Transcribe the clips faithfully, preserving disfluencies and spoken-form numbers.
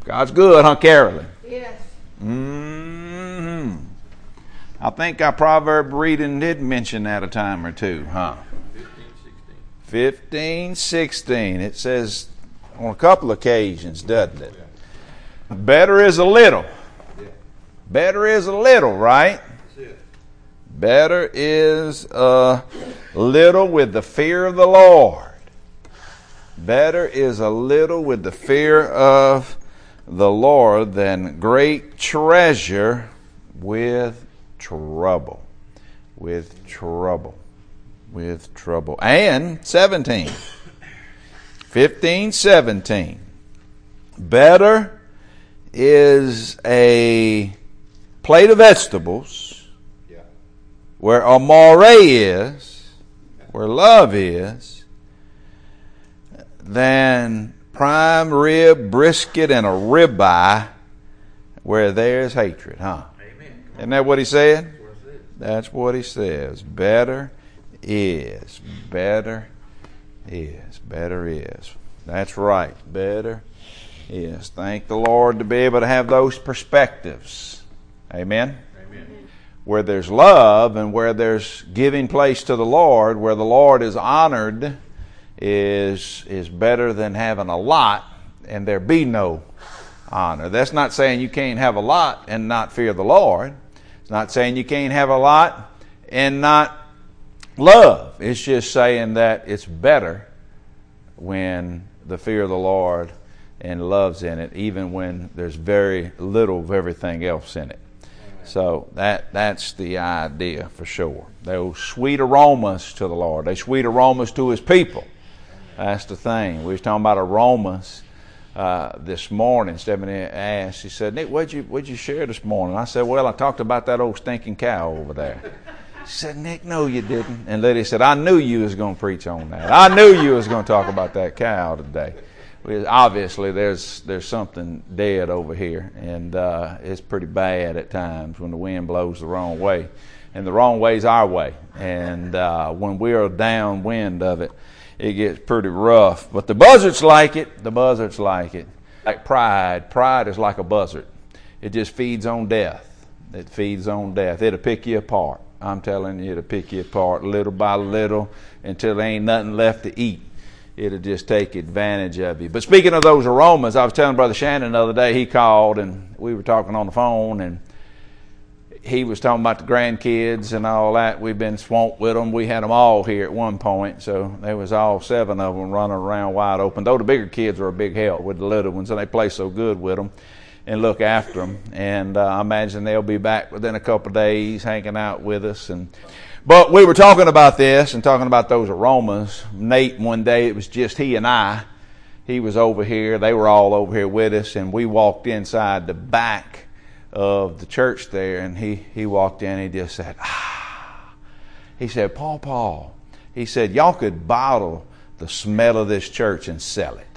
God's good, huh, Carolyn? Yes. Mm-hmm. I think our proverb reading did mention that a time or two, huh? fifteen, sixteen. It says on a couple occasions, doesn't it? Better is a little. Better is a little, right? Better is a little with the fear of the Lord. Better is a little with the fear of the Lord than great treasure with trouble. With trouble. With trouble. And seventeen. fifteen, seventeen. Better is a plate of vegetables where amore is, where love is, than prime rib, brisket, and a ribeye where there's hatred, huh? Amen. Isn't that what he said? That's what he says. Better is, better is, better is. That's right, better is. Thank the Lord to be able to have those perspectives. Amen? Amen. Where there's love and where there's giving place to the Lord, where the Lord is honored, is is better than having a lot and there be no honor. That's not saying you can't have a lot and not fear the Lord. It's not saying you can't have a lot and not love. It's just saying that it's better when the fear of the Lord and love's in it, even when there's very little of everything else in it. So that that's the idea for sure. Those sweet aromas to the Lord. They sweet aromas to His people. That's the thing. We was talking about aromas uh, this morning. Stephanie asked, she said, Nick, what'd you, what'd you share this morning? I said, well, I talked about that old stinking cow over there. She said, Nick, no, you didn't. And Lydia said, I knew you was going to preach on that. I knew you was going to talk about that cow today. Well, obviously, there's there's something dead over here, and uh, it's pretty bad at times when the wind blows the wrong way. And the wrong way's our way. And uh, when we're downwind of it, it gets pretty rough. But the buzzards like it. The buzzards like it. Like pride. Pride is like a buzzard. It just feeds on death. It feeds on death. It'll pick you apart. I'm telling you, it'll pick you apart little by little until there ain't nothing left to eat. It'll just take advantage of you. But speaking of those aromas, I was telling Brother Shannon the other day, he called and we were talking on the phone, and he was talking about the grandkids and all that. We've been swamped with them. We had them all here at one point, so there was all seven of them running around wide open. Though the bigger kids are a big help with the little ones, and they play so good with them and look after them. And uh, I imagine they'll be back within a couple of days hanging out with us. And But we were talking about this and talking about those aromas. Nate, one day, it was just he and I. He was over here. They were all over here with us, and we walked inside the back of the church there, and he, he walked in and he just said, ah. He said, Paul, Paul. He said, y'all could bottle the smell of this church and sell it.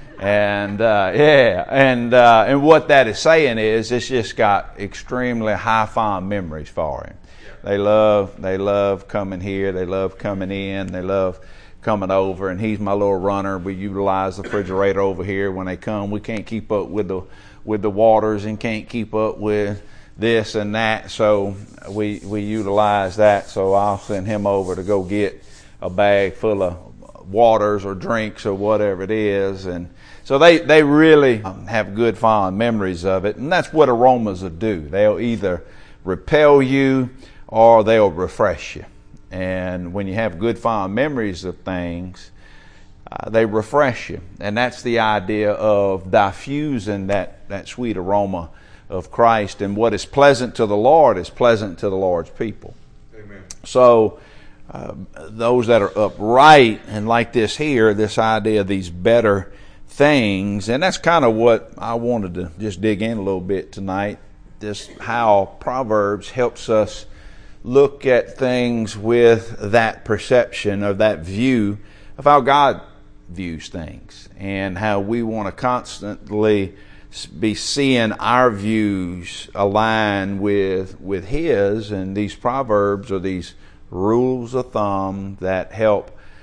And, uh, yeah, and, uh, and what that is saying is it's just got extremely high fond memories for him. They love, they love coming here. They love coming in. They love coming over. And he's my little runner. We utilize the refrigerator over here when they come. We can't keep up with the, with the waters and can't keep up with this and that. So we, we utilize that. So I'll send him over to go get a bag full of waters or drinks or whatever it is. And so they, they really have good fond memories of it. And that's what aromas will do. They'll either repel you or they'll refresh you. And when you have good fond memories of things, uh, they refresh you. And that's the idea of diffusing that, that sweet aroma of Christ. And what is pleasant to the Lord is pleasant to the Lord's people. Amen. So uh, those that are upright, and like this here, this idea of these better things, and that's kind of what I wanted to just dig in a little bit tonight, just how Proverbs helps us look at things with that perception of that view of how God views things, and how we want to constantly be seeing our views align with with His. And these Proverbs are these rules of thumb that help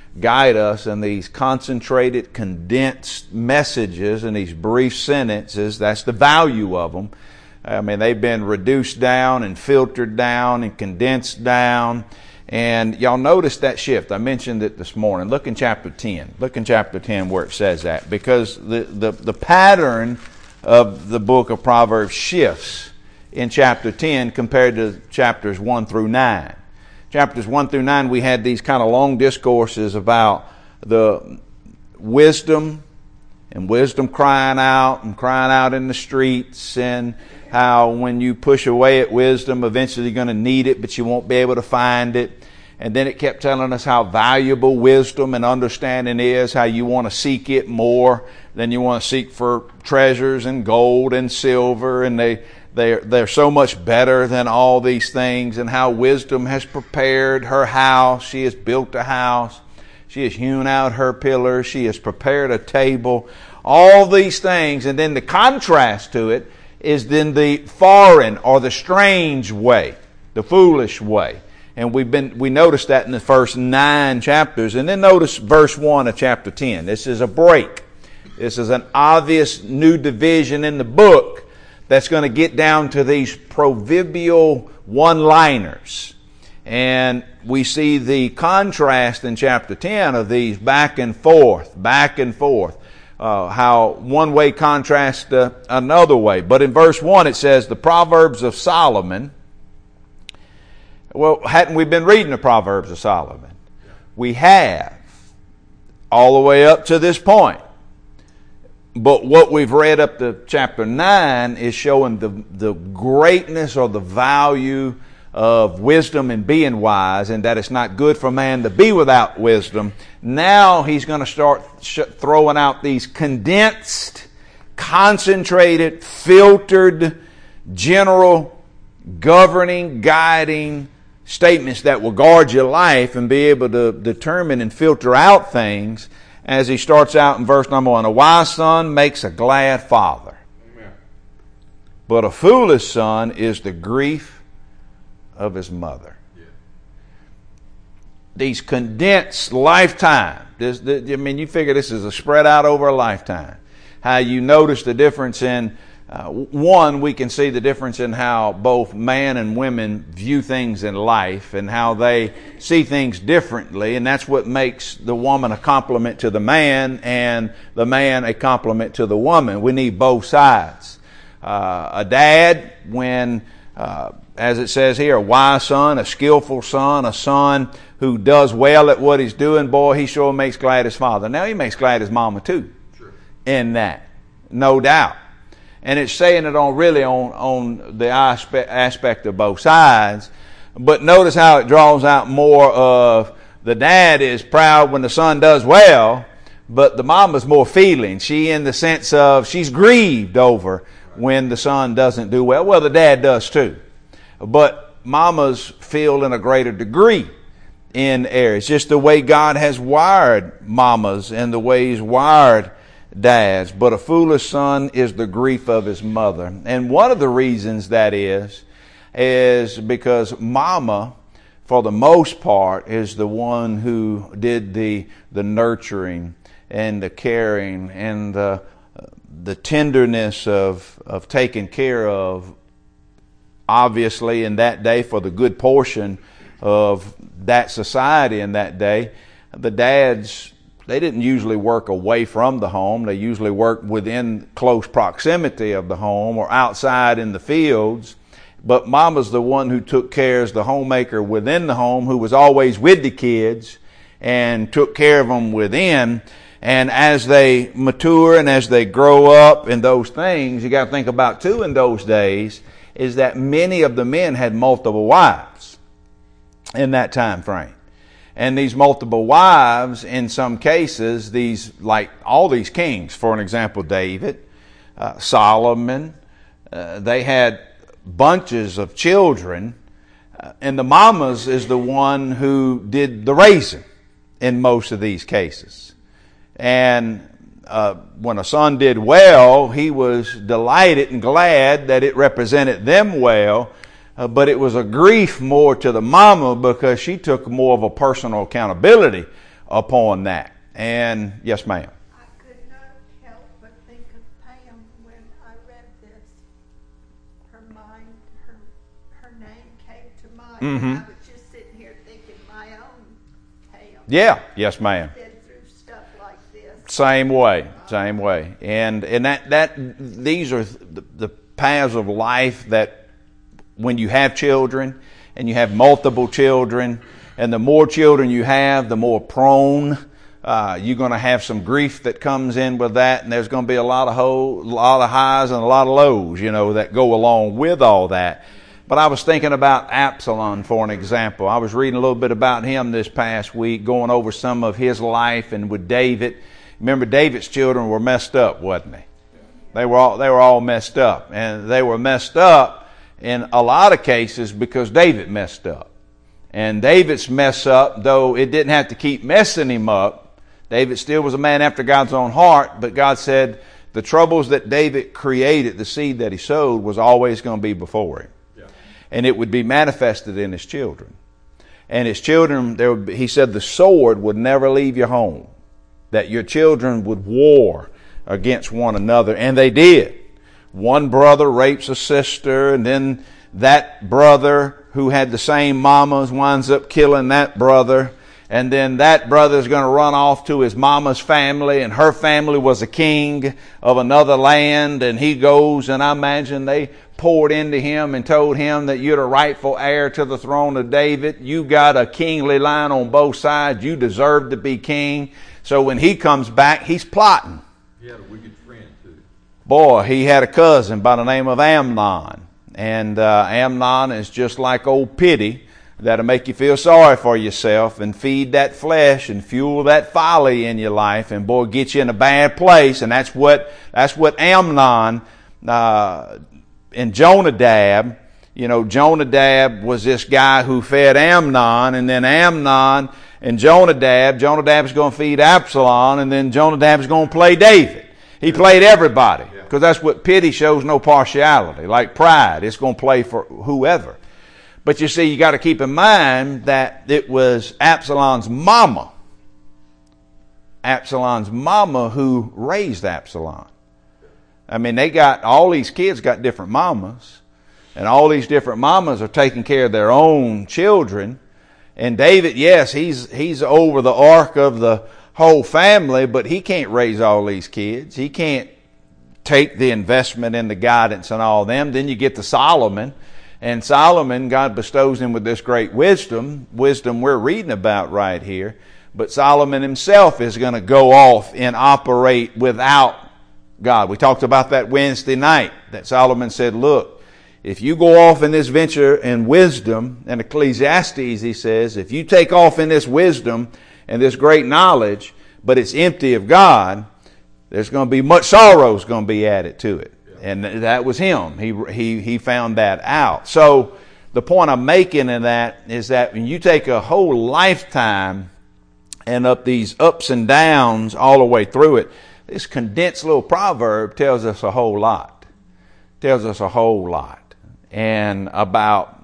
guide us in these concentrated, condensed messages and these brief sentences. That's the value of them. I mean, they've been reduced down and filtered down and condensed down. And y'all notice that shift. I mentioned it this morning. Look in chapter ten. Look in chapter ten where it says that. Because the, the, the pattern of the book of Proverbs shifts in chapter ten compared to chapters one through nine. Chapters one through nine, we had these kind of long discourses about the wisdom and wisdom crying out and crying out in the streets, and how when you push away at wisdom, eventually you're going to need it, but you won't be able to find it. And then it kept telling us how valuable wisdom and understanding is, how you want to seek it more than you want to seek for treasures and gold and silver, and they They're, they're so much better than all these things, and how wisdom has prepared her house. She has built a house. She has hewn out her pillars. She has prepared a table. All these things. And then the contrast to it is then the foreign or the strange way, the foolish way. And we've been, we noticed that in the first nine chapters. And then notice verse one of chapter ten. This is a break. This is an obvious new division in the book that's going to get down to these proverbial one-liners. And we see the contrast in chapter ten of these back and forth, back and forth. Uh, how one way contrasts uh, another way. But in verse one it says, the Proverbs of Solomon. Well, hadn't we been reading the Proverbs of Solomon? We have, all the way up to this point. But what we've read up to chapter nine is showing the, the greatness or the value of wisdom and being wise, and that it's not good for man to be without wisdom. Now he's going to start sh- throwing out these condensed, concentrated, filtered, general, governing, guiding statements that will guard your life and be able to determine and filter out things. As he starts out in verse number one, a wise son makes a glad father. Amen. But a foolish son is the grief of his mother. Yeah. These condensed lifetime. This, this, I mean, you figure this is a spread out over a lifetime. How you notice the difference in, uh, one, we can see the difference in how both man and women view things in life and how they see things differently. And that's what makes the woman a complement to the man and the man a complement to the woman. We need both sides. Uh, a dad, when, uh, as it says here, a wise son, a skillful son, a son who does well at what he's doing, boy, he sure makes glad his father. Now he makes glad his mama too. Sure. In that, no doubt. And it's saying it on really on, on the aspect, aspect of both sides. But notice how it draws out more of the dad is proud when the son does well, but the mama's more feeling. She in the sense of she's grieved over when the son doesn't do well. Well, the dad does too. But mamas feel in a greater degree in areas. Just the way God has wired mamas and the way He's wired dads. But a foolish son is the grief of his mother. And one of the reasons that is, is because mama, for the most part, is the one who did the, the nurturing and the caring and the, the tenderness of, of taking care of, obviously in that day for the good portion of that society in that day. The dads, they didn't usually work away from the home. They usually worked within close proximity of the home or outside in the fields. But mama's the one who took care as the homemaker within the home, who was always with the kids and took care of them within. And as they mature and as they grow up and those things, you got to think about too in those days, is that many of the men had multiple wives in that time frame. And these multiple wives, in some cases, these, like all these kings, for an example, David, uh, Solomon, uh, they had bunches of children, uh, and the mamas is the one who did the raising in most of these cases. And uh, when a son did well, he was delighted and glad that it represented them well. Uh, but it was a grief more to the mama because she took more of a personal accountability upon that. And yes, ma'am. I could not help but think of Pam when I read this. Her mind, her her name came to mind. Mm-hmm. And I was just sitting here thinking my own Pam. Yeah, yes, ma'am. Been through stuff like this. Same way, same way. And and that that these are the, the paths of life that when you have children and you have multiple children, and the more children you have, the more prone uh, you're going to have some grief that comes in with that, and there's going to be a lot of ho- a lot of highs and a lot of lows, you know, that go along with all that. But I was thinking about Absalom for an example. I was reading a little bit about him this past week, going over some of his life, and with David. Remember, David's children were messed up, wasn't they? They were all they were all messed up, and they were messed up in a lot of cases because David messed up. And David's mess up, though it didn't have to keep messing him up, David still was a man after God's own heart, but God said the troubles that David created, the seed that he sowed, was always going to be before him. Yeah. And it would be manifested in his children. And his children, there would be, he said the sword would never leave your home, that your children would war against one another, and they did. One brother rapes a sister, and then that brother who had the same mamas winds up killing that brother, and then that brother's going to run off to his mama's family, and her family was a king of another land, and he goes, and I imagine they poured into him and told him that you're the rightful heir to the throne of David. You got a kingly line on both sides. You deserve to be king. So when he comes back, he's plotting. He had a wicked friend too. Boy, he had a cousin by the name of Amnon. And uh, Amnon is just like old pity that'll make you feel sorry for yourself and feed that flesh and fuel that folly in your life, and boy, get you in a bad place. And that's what that's what Amnon uh, and Jonadab. You know, Jonadab was this guy who fed Amnon, and then Amnon and Jonadab. Jonadab's going to feed Absalom, and then Jonadab's going to play David. He played everybody, because that's what pity shows, no partiality. Like pride, it's going to play for whoever. But you see, you got to keep in mind that it was Absalom's mama, Absalom's mama who raised Absalom. I mean, they got, all these kids got different mamas, and all these different mamas are taking care of their own children. And David, yes, he's he's over the ark of the whole family, but he can't raise all these kids. He can't take the investment in the guidance and all them. Then you get to Solomon, and Solomon, God bestows him with this great wisdom, wisdom we're reading about right here. But Solomon himself is going to go off and operate without God. We talked about that Wednesday night, that Solomon said, look, if you go off in this venture in wisdom, and Ecclesiastes, he says, if you take off in this wisdom and this great knowledge, but it's empty of God, there's going to be much sorrow is going to be added to it. Yeah. And that was him. He, he, he found that out. So the point I'm making in that is that when you take a whole lifetime and up these ups and downs all the way through it, this condensed little proverb tells us a whole lot. Tells us a whole lot. And about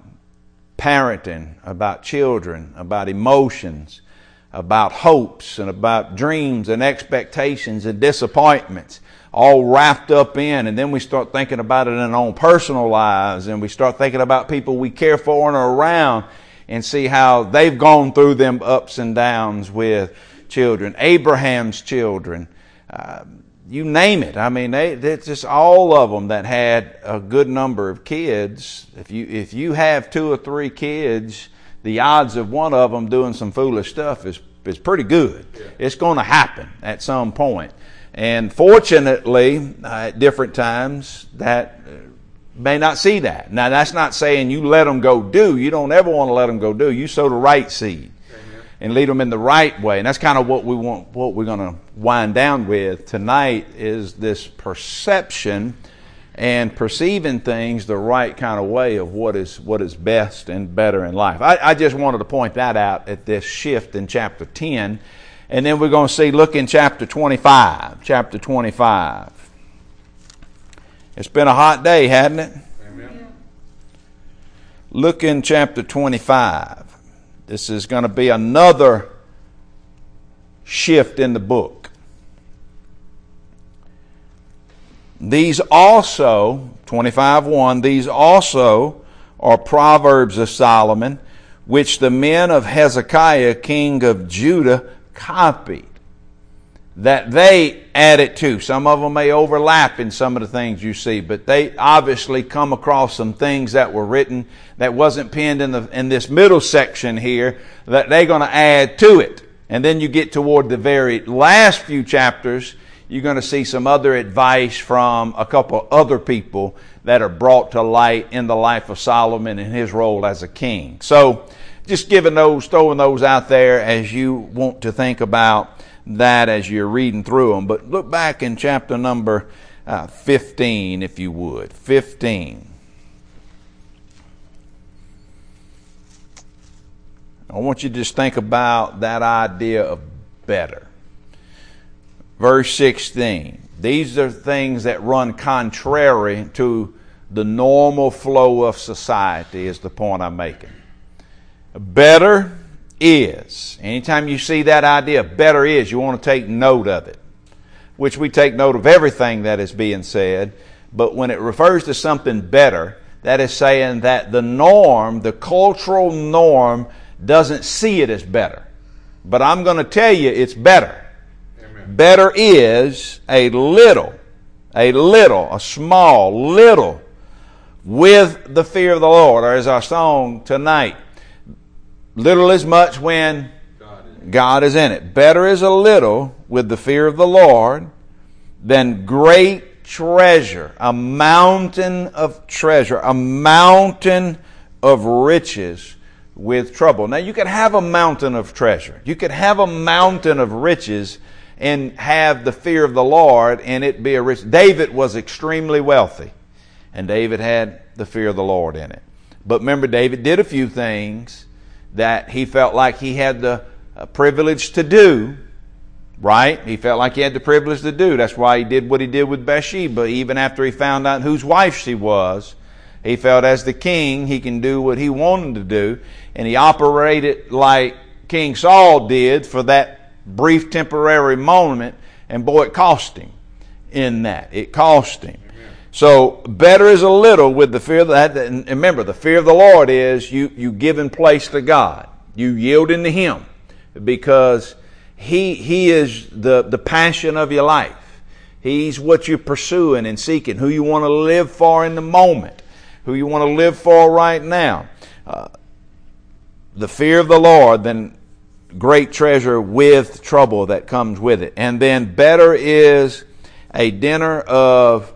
parenting, about children, about emotions, about hopes, and about dreams and expectations and disappointments, all wrapped up in. And then we start thinking about it in our own personal lives, and we start thinking about people we care for and are around, and see how they've gone through them ups and downs with children. Abraham's children, uh, you name it. I mean, they, it's just all of them that had a good number of kids. If you if you have two or three kids, the odds of one of them doing some foolish stuff is is pretty good. Yeah. It's going to happen at some point. And fortunately, uh, at different times, that may not see that. Now, that's not saying you let them go do. You don't ever want to let them go do. You sow the right seed. Amen. And lead them in the right way. And that's kind of what we want, what we're going to wind down with tonight, is this perception and perceiving things the right kind of way of what is what is best and better in life. I, I just wanted to point that out at this shift in chapter ten. And then we're going to see, look in chapter twenty-five. Chapter twenty-five. It's been a hot day, hasn't it? Amen. Look in chapter twenty-five. This is going to be another shift in the book. These also, twenty-five one, these also are Proverbs of Solomon, which the men of Hezekiah, king of Judah, copied. That they added to. Some of them may overlap in some of the things you see, but they obviously come across some things that were written that wasn't penned in the in this middle section here that they're going to add to it. And then you get toward the very last few chapters, you're going to see some other advice from a couple other people that are brought to light in the life of Solomon and his role as a king. So just giving those, throwing those out there as you want to think about that as you're reading through them. But look back in chapter number uh, fifteen, if you would. fifteen. I want you to just think about that idea of better. Verse sixteen. These are things that run contrary to the normal flow of society, is the point I'm making. Better is. Anytime you see that idea, better is, you want to take note of it. Which we take note of everything that is being said. But when it refers to something better, that is saying that the norm, the cultural norm, doesn't see it as better. But I'm going to tell you it's better. Amen. Better is a little, a little, a small, little, with the fear of the Lord. Or as our song tonight, little is much when God is, God is in it. Better is a little with the fear of the Lord than great treasure, a mountain of treasure, a mountain of riches with trouble. Now you could have a mountain of treasure. You could have a mountain of riches and have the fear of the Lord and it be a rich. David was extremely wealthy and David had the fear of the Lord in it. But remember, David did a few things that he felt like he had the uh, privilege to do, right? He felt like he had the privilege to do. That's why he did what he did with Bathsheba. Even after he found out whose wife she was, he felt as the king, he can do what he wanted to do. And he operated like King Saul did for that brief temporary moment. And boy, it cost him in that. It cost him. So better is a little with the fear of that. And remember, the fear of the Lord is you, you giving place to God. You yielding to Him because He, He is the, the passion of your life. He's what you're pursuing and seeking, who you want to live for in the moment, who you want to live for right now. Uh, the fear of the Lord, then great treasure with trouble that comes with it. And then better is a dinner of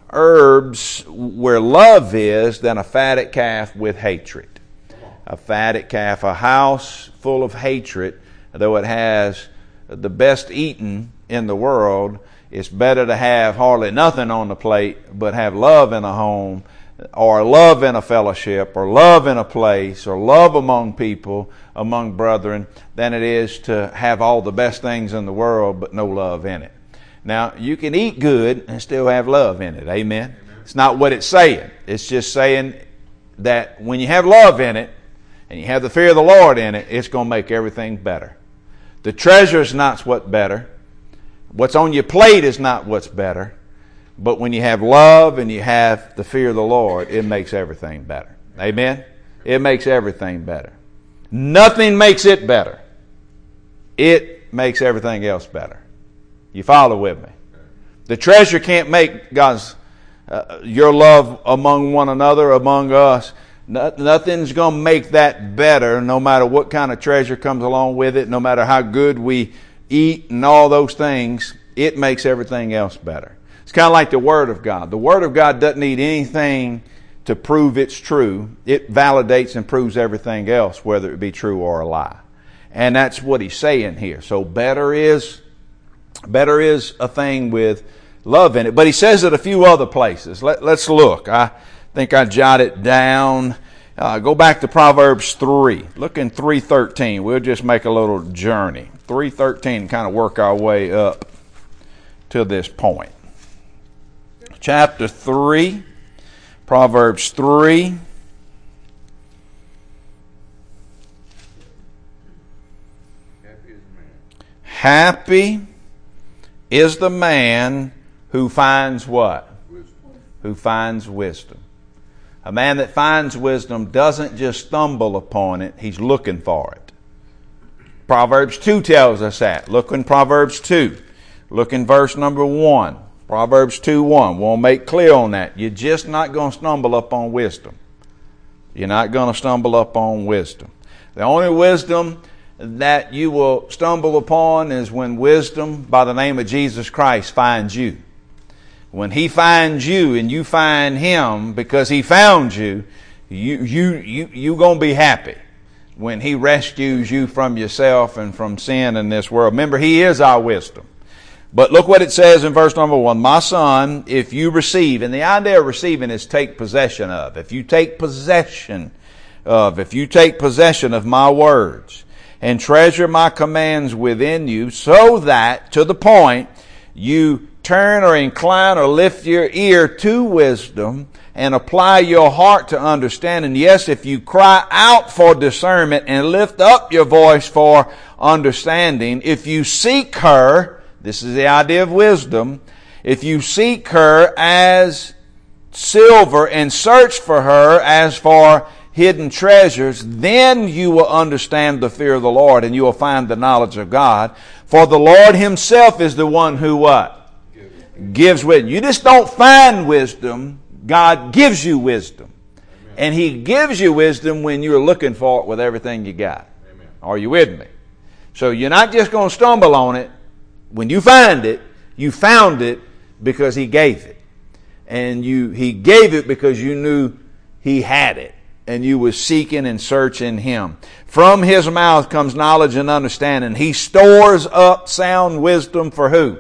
herbs where love is than a fatted calf with hatred. A fatted calf, a house full of hatred, though it has the best eating in the world, it's better to have hardly nothing on the plate, but have love in a home, or love in a fellowship, or love in a place, or love among people, among brethren, than it is to have all the best things in the world, but no love in it. Now, you can eat good and still have love in it. Amen? Amen. It's not what it's saying. It's just saying that when you have love in it and you have the fear of the Lord in it, it's going to make everything better. The treasure is not what's better. What's on your plate is not what's better. But when you have love and you have the fear of the Lord, it makes everything better. Amen? It makes everything better. Nothing makes it better. It makes everything else better. You follow with me? The treasure can't make God's, uh, your love among one another, among us. No, nothing's going to make that better, no matter what kind of treasure comes along with it, no matter how good we eat and all those things. It makes everything else better. It's kind of like the Word of God. The Word of God doesn't need anything to prove it's true. It validates and proves everything else, whether it be true or a lie. And that's what he's saying here. So better is... Better is a thing with love in it. But he says it a few other places. Let, let's look. I think I jotted down. Uh, go back to Proverbs three. Look in three thirteen. We'll just make a little journey. three thirteen, kind of work our way up to this point. Chapter three, Proverbs three. Happy is the man who finds what? Wisdom. Who finds wisdom. A man that finds wisdom doesn't just stumble upon it, he's looking for it. Proverbs two tells us that. Look in Proverbs two. Look in verse number one. Proverbs two one. We'll make clear on that. You're just not going to stumble upon wisdom. You're not going to stumble upon wisdom. The only wisdom that you will stumble upon is when wisdom by the name of Jesus Christ finds you. When He finds you and you find Him because He found you, you you you you gonna be happy when He rescues you from yourself and from sin in this world. Remember, He is our wisdom. But look what it says in verse number one. My son, if you receive, and the idea of receiving is take possession of. If you take possession of, if you take possession of my words and treasure my commands within you, so that, to the point, you turn or incline or lift your ear to wisdom and apply your heart to understanding. Yes, if you cry out for discernment and lift up your voice for understanding, if you seek her, this is the idea of wisdom, if you seek her as silver and search for her as for hidden treasures, then you will understand the fear of the Lord and you will find the knowledge of God. For the Lord Himself is the one who what? Gives wisdom. You just don't find wisdom. God gives you wisdom. Amen. And He gives you wisdom when you're looking for it with everything you got. Amen. Are you with me? So you're not just going to stumble on it. When you find it, you found it because He gave it. And you He gave it because you knew He had it. And you were seeking and searching Him. From His mouth comes knowledge and understanding. He stores up sound wisdom for who?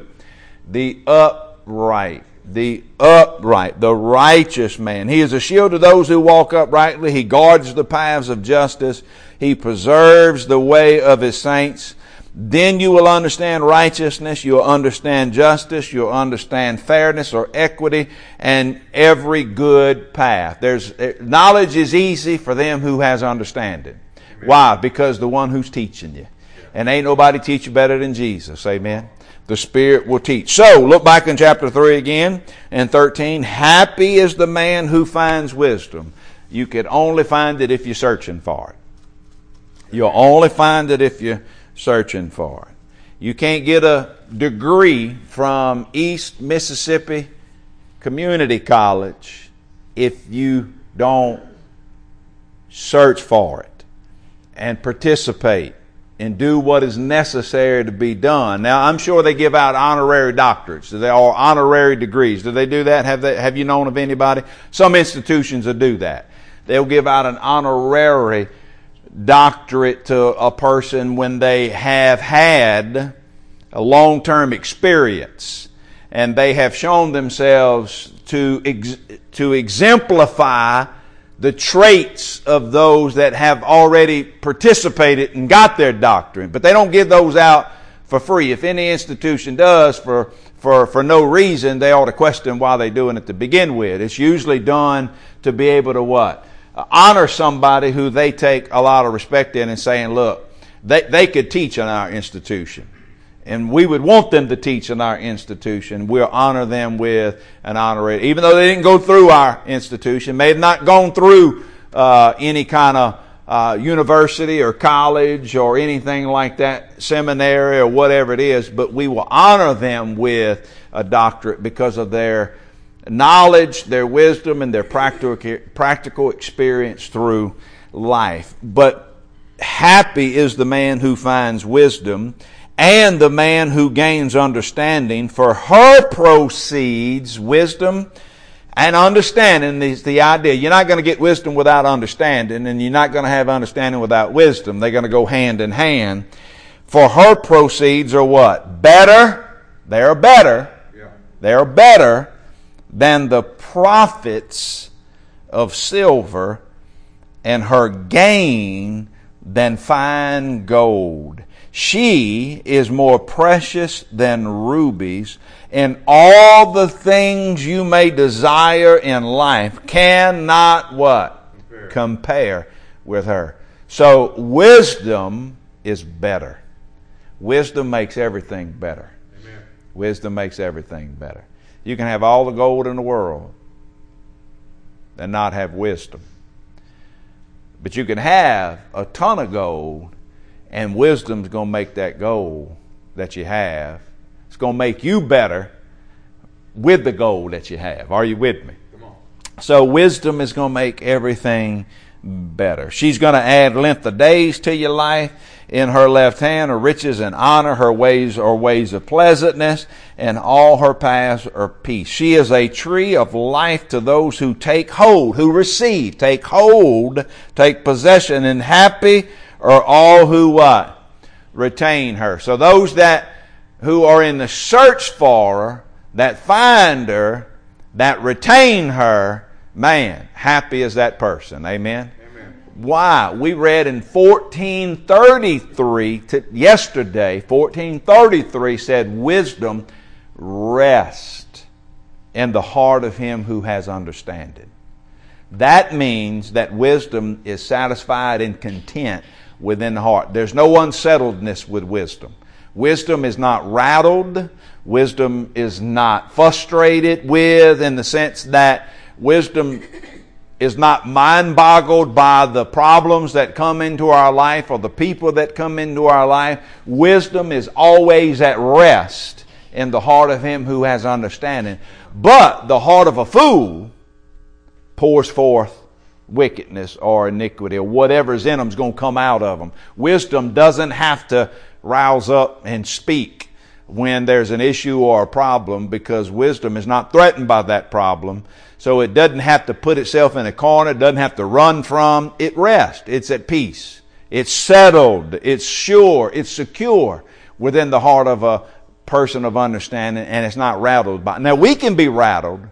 The upright. The upright. The righteous man. He is a shield to those who walk uprightly. He guards the paths of justice. He preserves the way of His saints. Then you will understand righteousness, you'll understand justice, you'll understand fairness or equity, and every good path. There's knowledge is easy for them who has understanding. Amen. Why? Because the one who's teaching you. And ain't nobody teach you better than Jesus. Amen. The Spirit will teach. So, look back in chapter three again and thirteen. Happy is the man who finds wisdom. You can only find it if you're searching for it. You'll only find it if you're searching for it. You can't get a degree from East Mississippi Community College if you don't search for it and participate and do what is necessary to be done. Now, I'm sure they give out honorary doctorates. They are honorary degrees. Do they do that? Have they, have you known of anybody? Some institutions will do that. They'll give out an honorary doctorate to a person when they have had a long-term experience and they have shown themselves to ex- to exemplify the traits of those that have already participated and got their doctorate. But they don't give those out for free. If any institution does for for for no reason, they ought to question why they're doing it to begin with. It's usually done to be able to what? Honor somebody who they take a lot of respect in and saying, look, they, they could teach in our institution. And we would want them to teach in our institution. We'll honor them with an honorary. Even though they didn't go through our institution, may have not gone through uh, any kind of uh, university or college or anything like that, seminary or whatever it is, but we will honor them with a doctorate because of their knowledge, their wisdom, and their practical practical experience through life. But happy is the man who finds wisdom and the man who gains understanding, for her proceeds wisdom and understanding is the idea. You're not going to get wisdom without understanding, and you're not going to have understanding without wisdom. They're going to go hand in hand. For her proceeds are what? Better. They are better. Yeah. They are better than the profits of silver, and her gain than fine gold. She is more precious than rubies, and all the things you may desire in life cannot what? Compare, Compare with her. So wisdom is better. Wisdom makes everything better. Amen. Wisdom makes everything better. You can have all the gold in the world and not have wisdom. But you can have a ton of gold, and wisdom's going to make that gold that you have. It's going to make you better with the gold that you have. Are you with me? Come on. So wisdom is going to make everything better. She's going to add length of days to your life. In her left hand are riches and honor. Her ways are ways of pleasantness, and all her paths are peace. She is a tree of life to those who take hold, who receive, take hold, take possession, and happy are all who what? Retain her. So those that who are in the search for her, that find her, that retain her, man, happy is that person. Amen? Amen. Why? We read in fourteen thirty-three, to, yesterday, fourteen thirty-three said, wisdom rest in the heart of him who has understanding. That means that wisdom is satisfied and content within the heart. There's no unsettledness with wisdom. Wisdom is not rattled. Wisdom is not frustrated with, in the sense that wisdom is not mind-boggled by the problems that come into our life or the people that come into our life. Wisdom is always at rest in the heart of him who has understanding. But the heart of a fool pours forth wickedness or iniquity, or whatever's in them is going to come out of them. Wisdom doesn't have to rouse up and speak when there's an issue or a problem, because wisdom is not threatened by that problem. So it doesn't have to put itself in a corner. It doesn't have to run from. It rests. It's at peace. It's settled. It's sure. It's secure within the heart of a person of understanding, and it's not rattled by. Now, we can be rattled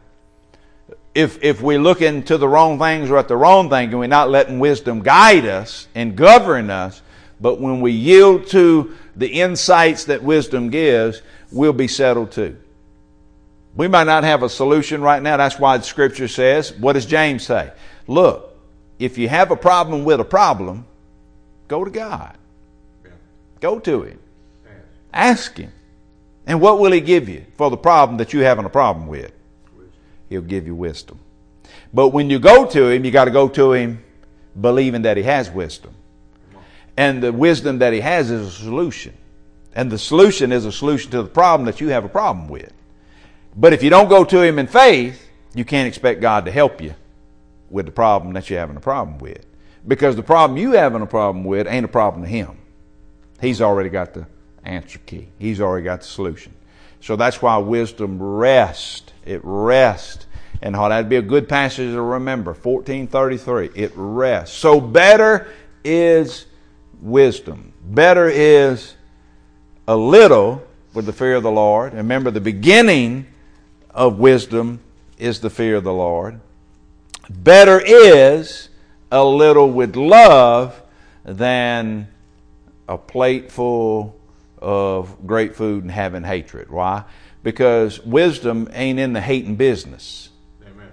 if if we look into the wrong things or at the wrong thing, and we're not letting wisdom guide us and govern us. But when we yield to the insights that wisdom gives, we'll be settled too. We might not have a solution right now. That's why the scripture says, what does James say? Look, if you have a problem with a problem, go to God. Yeah. Go to him. Yes. Ask him. And what will he give you for the problem that you're having a problem with? Wisdom. He'll give you wisdom. But when you go to him, you got to go to him believing that he has wisdom. And the wisdom that he has is a solution. And the solution is a solution to the problem that you have a problem with. But if you don't go to him in faith, you can't expect God to help you with the problem that you're having a problem with. Because the problem you having a problem with ain't a problem to him. He's already got the answer key. He's already got the solution. So that's why wisdom rests. It rests. And that'd be a good passage to remember. fourteen thirty-three. It rests. So better is wisdom. Better is a little with the fear of the Lord. Remember, the beginning of wisdom is the fear of the Lord. Better is a little with love than a plate full of great food and having hatred. Why? Because wisdom ain't in the hating business. Amen.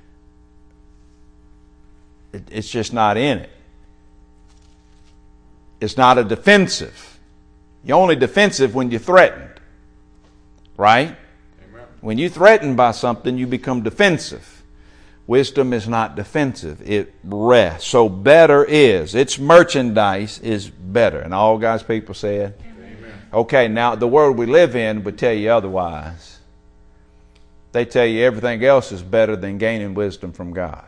It, it's just not in it. It's not a defensive. You're only defensive when you're threatened. Right? Amen. When you're threatened by something, you become defensive. Wisdom is not defensive. It rests. So better is. Its merchandise is better. And all God's people said? Amen. Okay, now the world we live in would tell you otherwise. They tell you everything else is better than gaining wisdom from God.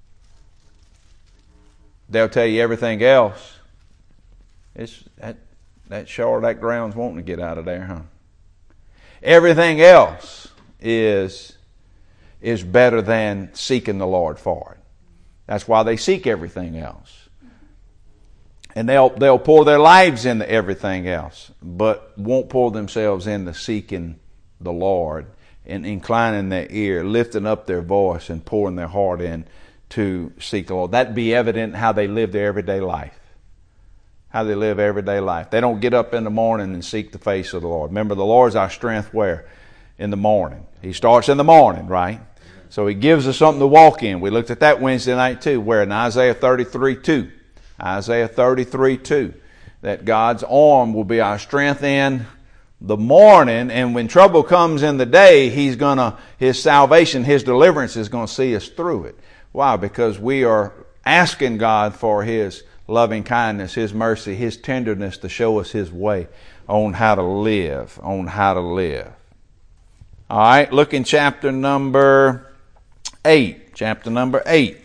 They'll tell you everything else. It's that, that shore, that ground's wanting to get out of there, huh? Everything else is, is better than seeking the Lord for it. That's why they seek everything else. And they'll, they'll pour their lives into everything else, but won't pour themselves into seeking the Lord and inclining their ear, lifting up their voice and pouring their heart in to seek the Lord. That'd be evident in how they live their everyday life. How they live everyday life. They don't get up in the morning and seek the face of the Lord. Remember, the Lord's our strength where? In the morning. He starts in the morning, right? So he gives us something to walk in. We looked at that Wednesday night too, where in Isaiah thirty-three two. Isaiah thirty-three two. that God's arm will be our strength in the morning, and when trouble comes in the day, He's gonna, His salvation, His deliverance is gonna see us through it. Why? Because we are asking God for His loving kindness, His mercy, His tenderness to show us His way on how to live, on how to live. All right, look in chapter number eight. Chapter number eight.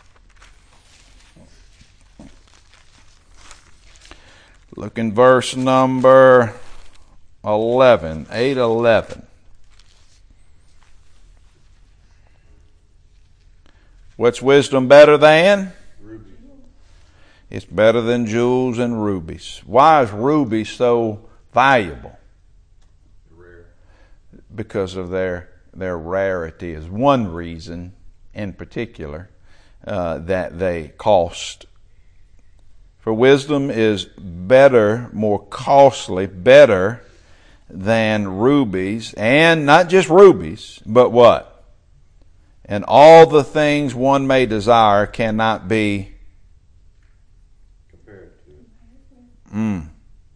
Look in verse number eleven. eight eleven. What's wisdom better than? Rubies. It's better than jewels and rubies. Why is ruby so valuable? Rare. Because of their their rarity is one reason in particular uh, that they cost. For wisdom is better, more costly, better than rubies, and not just rubies, but what? And all the things one may desire cannot be Compared to. Mm.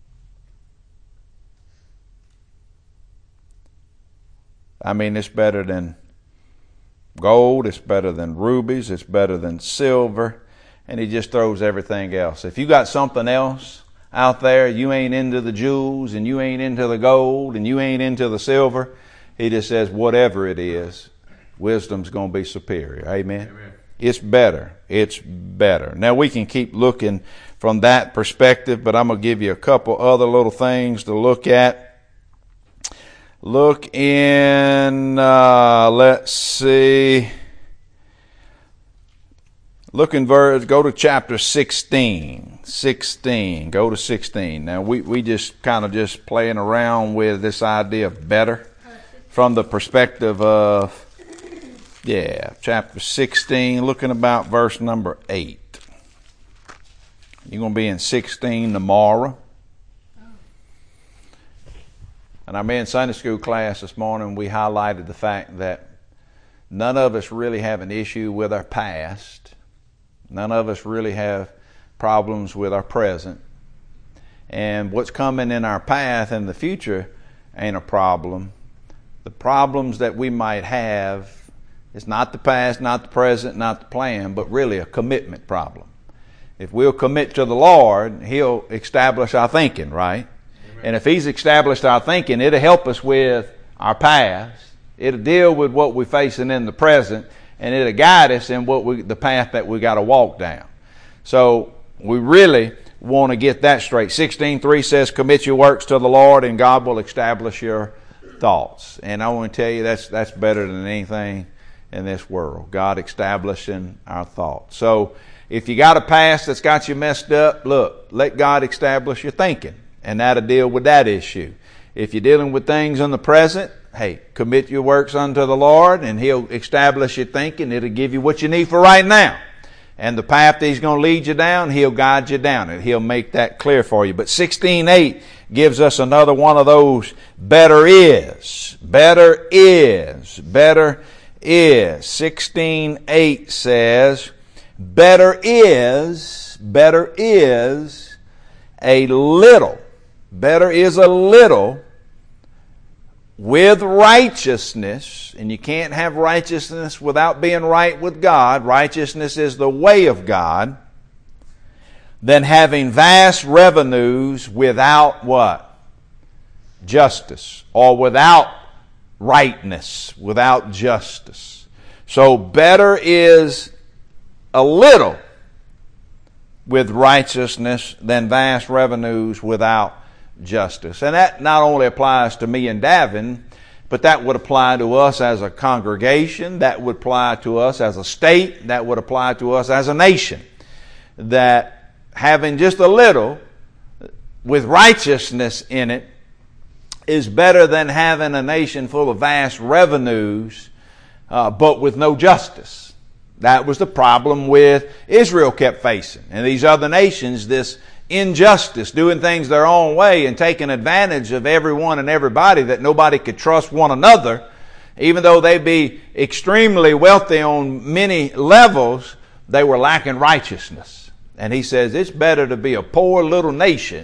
I mean, it's better than gold, it's better than rubies, it's better than silver, and he just throws everything else. If you got something else out there, you ain't into the jewels, and you ain't into the gold, and you ain't into the silver, he just says whatever it is, wisdom's going to be superior. Amen? Amen. It's better. It's better. Now we can keep looking from that perspective, but I'm going to give you a couple other little things to look at. Look in, uh, let's see. Look in verse, go to chapter sixteen. sixteen. Go to sixteen. Now we, we just kind of just playing around with this idea of better from the perspective of, yeah, chapter sixteen, looking about verse number eight. You're going to be in sixteen tomorrow. And I'm in Sunday school class this morning. We highlighted the fact that none of us really have an issue with our past. None of us really have problems with our present. And what's coming in our path in the future ain't a problem. The problems that we might have is not the past, not the present, not the plan, but really a commitment problem. If we'll commit to the Lord, He'll establish our thinking, right? And if He's established our thinking, it'll help us with our past. It'll deal with what we're facing in the present, and it'll guide us in what we, the path that we got to walk down. So we really want to get that straight. sixteen three says, commit your works to the Lord, and God will establish your thoughts. And I want to tell you, that's that's better than anything in this world. God establishing our thoughts. So if you got a past that's got you messed up, look, let God establish your thinking. And that'll deal with that issue. If you're dealing with things in the present, hey, commit your works unto the Lord, and He'll establish your thinking. It'll give you what you need for right now. And the path that He's going to lead you down, He'll guide you down it. He'll make that clear for you. But sixteen eight gives us another one of those better is. Better is. Better is. sixteen eight says, better is, better is a little. Better is a little with righteousness, and you can't have righteousness without being right with God. Righteousness is the way of God. Than having vast revenues without what? Justice, or without rightness, without justice. So better is a little with righteousness than vast revenues without justice. And that not only applies to me and Davin, but that would apply to us as a congregation, that would apply to us as a state, that would apply to us as a nation. That having just a little with righteousness in it is better than having a nation full of vast revenues, uh, but with no justice. That was the problem with Israel kept facing. And these other nations, this injustice, doing things their own way and taking advantage of everyone and everybody, that nobody could trust one another. Even though they be extremely wealthy on many levels, they were lacking righteousness. And he says it's better to be a poor little nation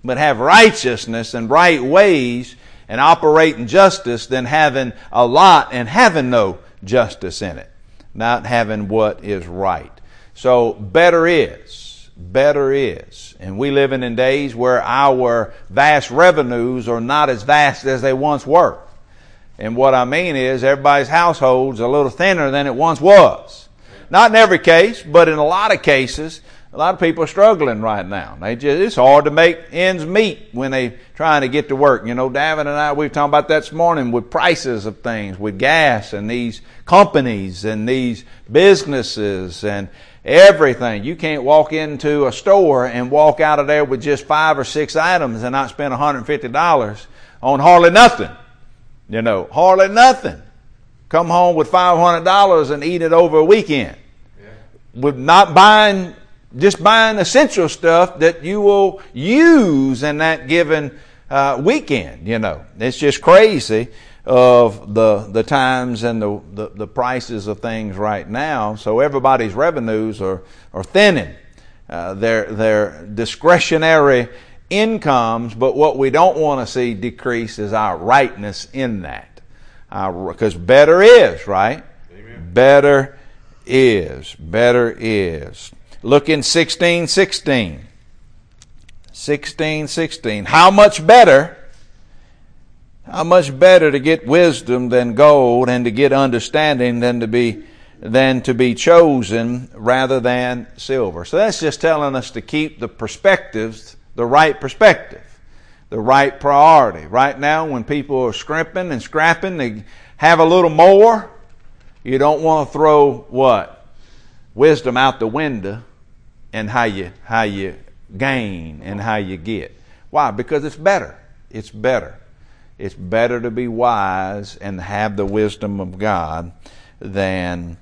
but have righteousness and right ways and operate in justice than having a lot and having no justice in it, not having what is right. So better is, better is. And we living in days where our vast revenues are not as vast as they once were. And what I mean is everybody's household's a little thinner than it once was. Not in every case, but in a lot of cases, a lot of people are struggling right now. They just, it's hard to make ends meet when they trying to get to work. You know, Davin and I, we were talking about that this morning with prices of things, with gas and these companies and these businesses and everything. You can't walk into a store and walk out of there with just five or six items and not spend one hundred fifty dollars on hardly nothing. You know, hardly nothing. Come home with five hundred dollars and eat it over a weekend. Yeah. With not buying, just buying essential stuff that you will use in that given uh, weekend. You know, it's just crazy of the the times and the, the, the prices of things right now. So everybody's revenues are, are thinning. Uh, their, their discretionary incomes, but what we don't want to see decrease is our rightness in that. Because better is, right? Amen. Better is. Better is. Look in sixteen sixteen. sixteen sixteen. How much better, how much better to get wisdom than gold, and to get understanding than to be than to be chosen rather than silver. So that's just telling us to keep the perspectives, the right perspective, the right priority. Right now, when people are scrimping and scrapping, they have a little more. You don't want to throw what? Wisdom out the window and how you how you gain and how you get. Why? Because it's better. It's better. It's better to be wise and have the wisdom of God than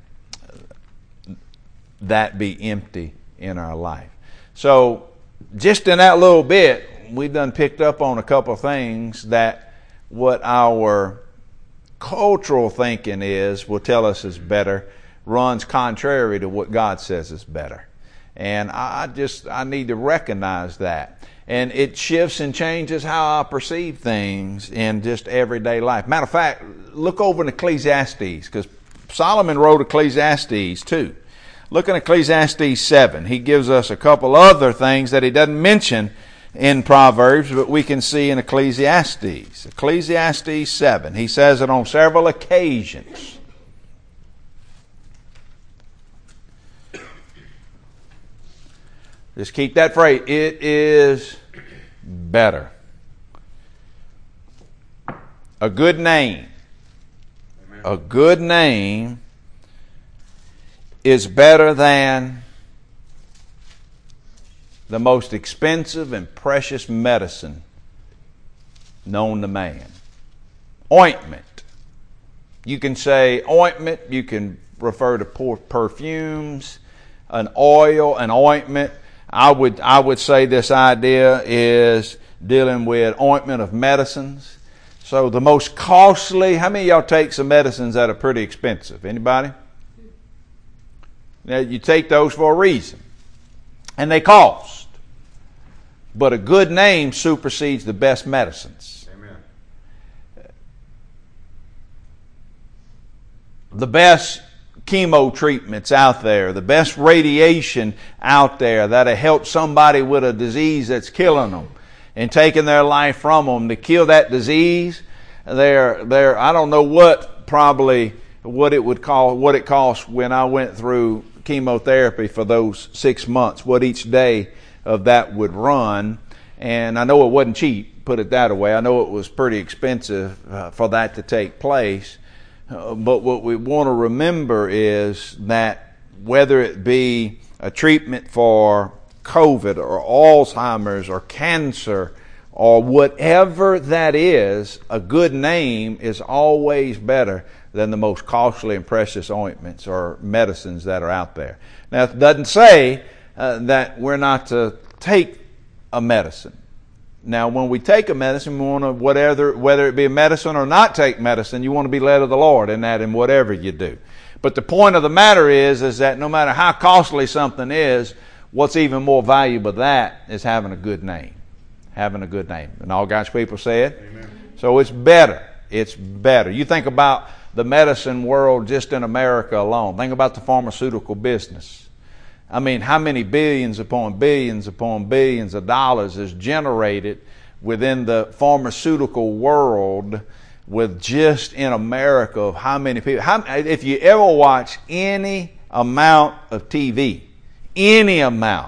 that be empty in our life. So just in that little bit, we've done picked up on a couple of things that what our cultural thinking is will tell us is better, runs contrary to what God says is better. And I just, I need to recognize that. And it shifts and changes how I perceive things in just everyday life. Matter of fact, look over in Ecclesiastes, because Solomon wrote Ecclesiastes too. Look in Ecclesiastes seven. He gives us a couple other things that he doesn't mention in Proverbs, but we can see in Ecclesiastes. Ecclesiastes seven. He says it on several occasions. Just keep that phrase. It is better. A good name. Amen. A good name is better than the most expensive and precious medicine known to man. Ointment. You can say ointment. You can refer to perfumes, an oil, an ointment. I would I would say this idea is dealing with ointment of medicines. So the most costly, how many of y'all take some medicines that are pretty expensive? Anybody? Now you take those for a reason. And they cost. But a good name supersedes the best medicines. Amen. The best chemo treatments out there, the best radiation out there that'll help somebody with a disease that's killing them and taking their life from them to kill that disease. They're, they're, I don't know what probably what it would call, what it cost when I went through chemotherapy for those six months, what each day of that would run. And I know it wasn't cheap, put it that way. I know it was pretty expensive uh, for that to take place. Uh, but what we want to remember is that whether it be a treatment for COVID or Alzheimer's or cancer or whatever that is, a good name is always better than the most costly and precious ointments or medicines that are out there. Now, it doesn't say uh, that we're not to take a medicine. Now, when we take a medicine, we want to, whatever, whether it be a medicine or not take medicine, you want to be led of the Lord in that in whatever you do. But the point of the matter is, is that no matter how costly something is, what's even more valuable than that is having a good name. having a good name. And all God's people said? Amen. So it's better. It's better. You think about the medicine world just in America alone. Think about the pharmaceutical business. I mean, how many billions upon billions upon billions of dollars is generated within the pharmaceutical world with just in America of how many people. How, if you ever watch any amount of T V, any amount,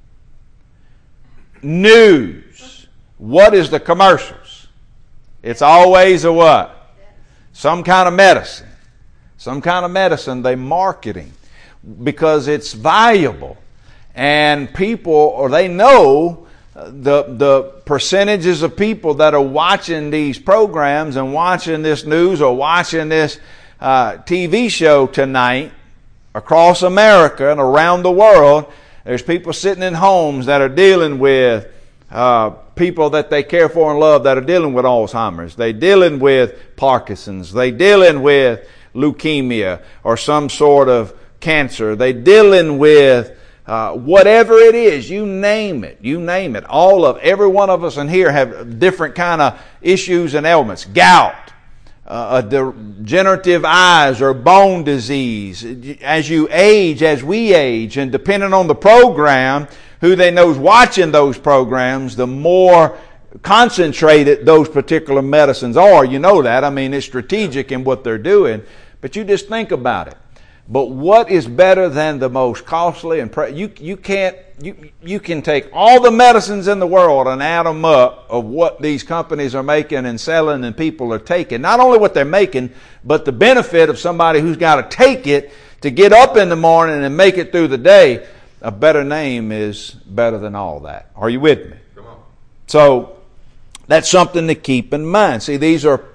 news, what is the commercials? It's always a what? Some kind of medicine. Some kind of medicine they marketing because it's valuable. And people, or they know the the percentages of people that are watching these programs and watching this news or watching this uh, T V show tonight across America and around the world. There's people sitting in homes that are dealing with uh, people that they care for and love that are dealing with Alzheimer's. They're dealing with Parkinson's. They're dealing with leukemia or some sort of cancer. They're dealing with uh, whatever it is. You name it. You name it. All of, every one of us in here have different kind of issues and ailments. Gout. Uh, a degenerative eyes or bone disease. As you age, as we age, and depending on the program, who they know's watching those programs, the more concentrated those particular medicines are. You know that. I mean, it's strategic in what they're doing. But you just think about it. But what is better than the most costly and pre- you you can't you you can take all the medicines in the world and add them up of what these companies are making and selling and people are taking. Not only what they're making, but the benefit of somebody who's got to take it to get up in the morning and make it through the day. A better name is better than all that. Are you with me? Come on. So that's something to keep in mind. See, these are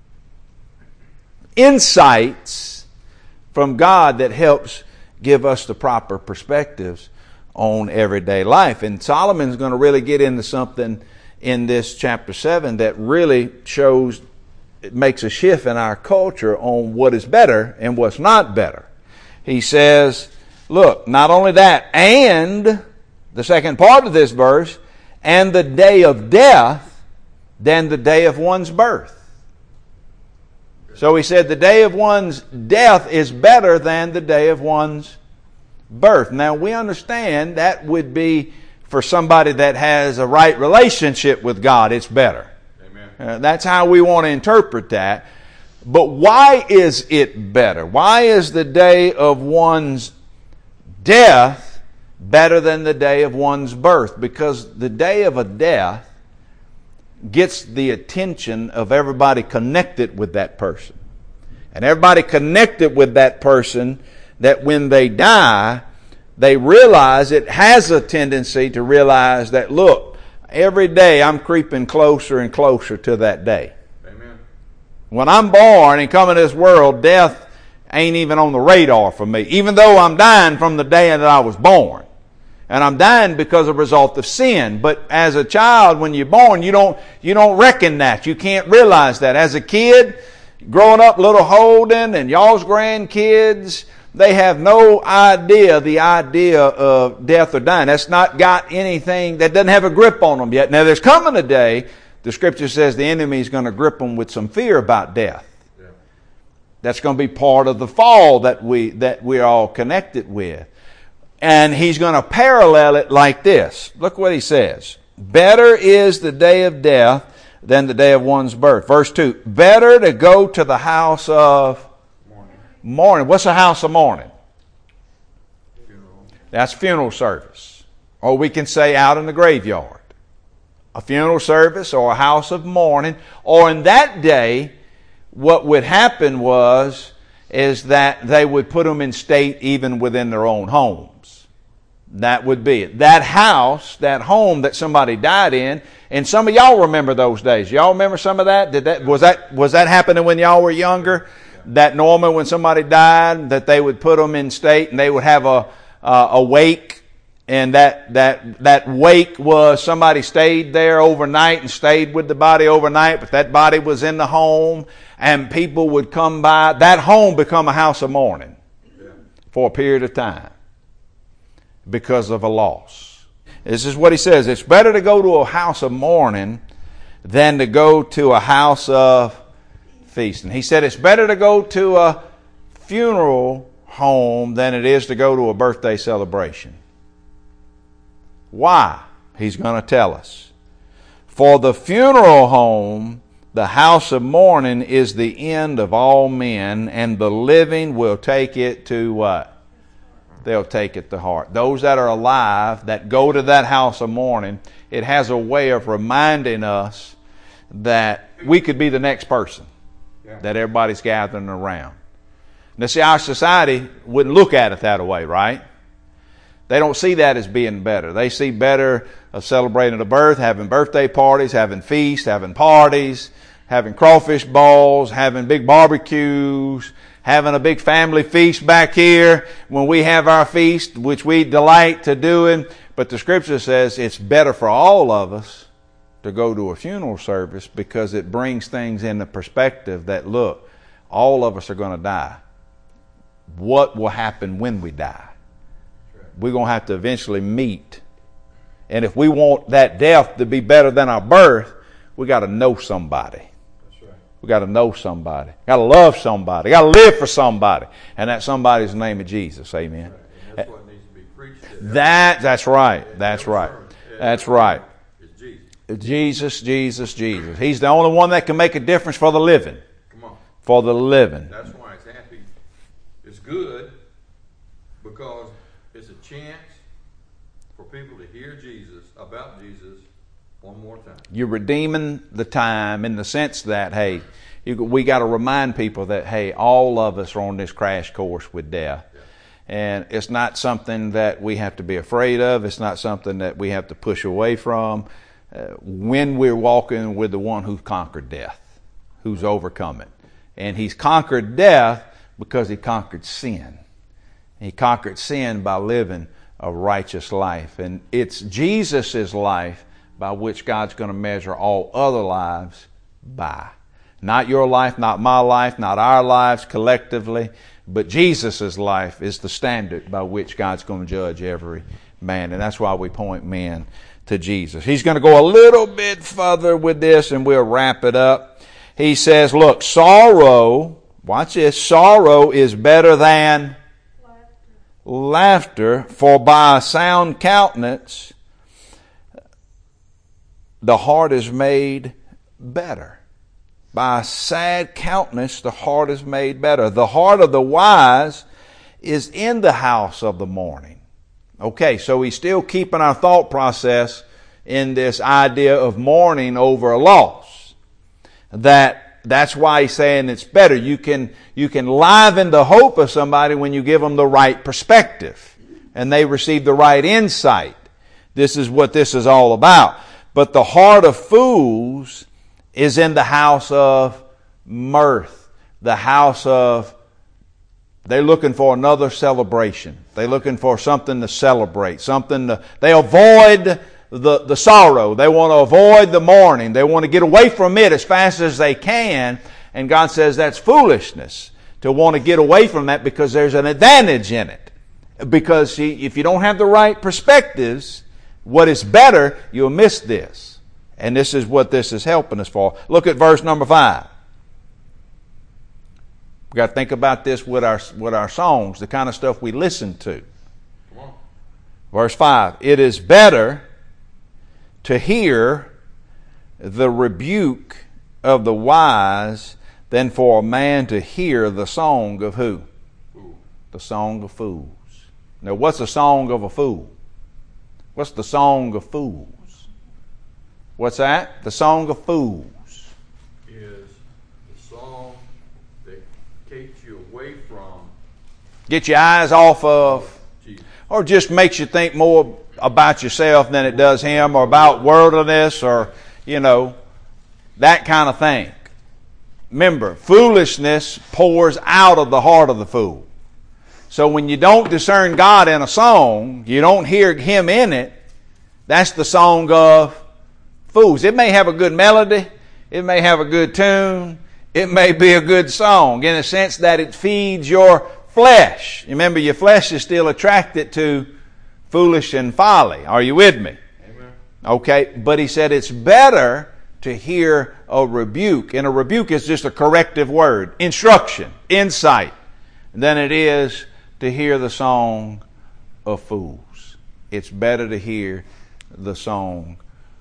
insights from God that helps give us the proper perspectives on everyday life. And Solomon's going to really get into something in this chapter seven that really shows, it makes a shift in our culture on what is better and what's not better. He says, look, not only that, and the second part of this verse, and the day of death than the day of one's birth. So he said the day of one's death is better than the day of one's birth. Now we understand that would be for somebody that has a right relationship with God, it's better. Amen. Uh, that's how we want to interpret that. But why is it better? Why is the day of one's death better than the day of one's birth? Because the day of a death gets the attention of everybody connected with that person. And everybody connected with that person, that when they die, they realize, it has a tendency to realize that, look, every day I'm creeping closer and closer to that day. Amen. When I'm born and come into this world, death ain't even on the radar for me, even though I'm dying from the day that I was born. And I'm dying because of a result of sin. But as a child, when you're born, you don't you don't reckon that. You can't realize that. As a kid, growing up, little Holden and y'all's grandkids, they have no idea the idea of death or dying. That's not got anything, that doesn't have a grip on them yet. Now there's coming a day, the scripture says the enemy is going to grip them with some fear about death. Yeah. That's going to be part of the fall that we that we're all connected with. And he's going to parallel it like this. Look what he says. Better is the day of death than the day of one's birth. Verse two. Better to go to the house of Morning. mourning. What's a house of mourning? Funeral. That's funeral service. Or we can say out in the graveyard. A funeral service or a house of mourning. Or in that day, what would happen was, is that they would put them in state even within their own homes. That would be it. That house, that home that somebody died in, and some of y'all remember those days. Y'all remember some of that? Did that was that was that happening when y'all were younger? That normally when somebody died, that they would put them in state and they would have a uh, a wake, and that that that wake was somebody stayed there overnight and stayed with the body overnight, but that body was in the home, and people would come by. That home become a house of mourning for a period of time because of a loss. This is what he says. It's better to go to a house of mourning than to go to a house of feasting. He said it's better to go to a funeral home than it is to go to a birthday celebration. Why? He's going to tell us. For the funeral home, the house of mourning, is the end of all men, and the living will take it to what? They'll take it to heart. Those that are alive, that go to that house of mourning, it has a way of reminding us that we could be the next person yeah. that everybody's gathering around. Now see, our society wouldn't look at it that way, right? They don't see that as being better. They see better of celebrating a birth, having birthday parties, having feasts, having parties, having crawfish balls, having big barbecues, having a big family feast back here when we have our feast, which we delight to doing. But the scripture says it's better for all of us to go to a funeral service because it brings things into perspective that, look, all of us are going to die. What will happen when we die? We're going to have to eventually meet. And if we want that death to be better than our birth, we got to know somebody. We got to know somebody. Got to love somebody. Got to live for somebody. And that somebody's the name of Jesus. Amen. Right. And that's what needs to be preached. That, that's right. That's right. That's right. It's Jesus. Jesus, Jesus, Jesus. He's the only one that can make a difference for the living. Come on. For the living. That's why it's happy. It's good because it's a chance for people to hear Jesus, about Jesus, one more time. You're redeeming the time in the sense that, hey, you, we got to remind people that, hey, all of us are on this crash course with death. Yeah. And it's not something that we have to be afraid of. It's not something that we have to push away from. Uh, when we're walking with the one who conquered death, who's overcome it. And he's conquered death because he conquered sin. He conquered sin by living a righteous life. And it's Jesus' life by which God's going to measure all other lives by. Not your life, not my life, not our lives collectively, but Jesus' life is the standard by which God's going to judge every man. And that's why we point men to Jesus. He's going to go a little bit further with this and we'll wrap it up. He says, look, sorrow, watch this, sorrow is better than laughter, laughter for by a sound countenance the heart is made better. By a sad countenance, the heart is made better. The heart of the wise is in the house of the mourning. Okay, so he's still keeping our thought process in this idea of mourning over a loss. That, that's why he's saying it's better. You can, you can liven the hope of somebody when you give them the right perspective and they receive the right insight. This is what this is all about. But the heart of fools is in the house of mirth, the house of, they're looking for another celebration. They're looking for something to celebrate, something to, they avoid the, the sorrow. They want to avoid the mourning. They want to get away from it as fast as they can. And God says that's foolishness to want to get away from that because there's an advantage in it. Because see, if you don't have the right perspectives, what is better, you'll miss this. And this is what this is helping us for. Look at verse number five. We've got to think about this with our, with our songs, the kind of stuff we listen to. Come on. Verse five. It is better to hear the rebuke of the wise than for a man to hear the song of who? Fool. The song of fools. Now, what's the song of a fool? What's the song of fools? What's that? The song of fools is the song that takes you away from, get your eyes off of, Jesus. Or just makes you think more about yourself than it does him, or about worldliness, or, you know, that kind of thing. Remember, foolishness pours out of the heart of the fool. So when you don't discern God in a song, you don't hear Him in it, that's the song of fools. It may have a good melody, it may have a good tune, it may be a good song in the sense that it feeds your flesh. Remember, your flesh is still attracted to foolish and folly. Are you with me? Amen. Okay, but he said it's better to hear a rebuke, and a rebuke is just a corrective word, instruction, insight, than it is to hear the song of fools. It's better to hear the song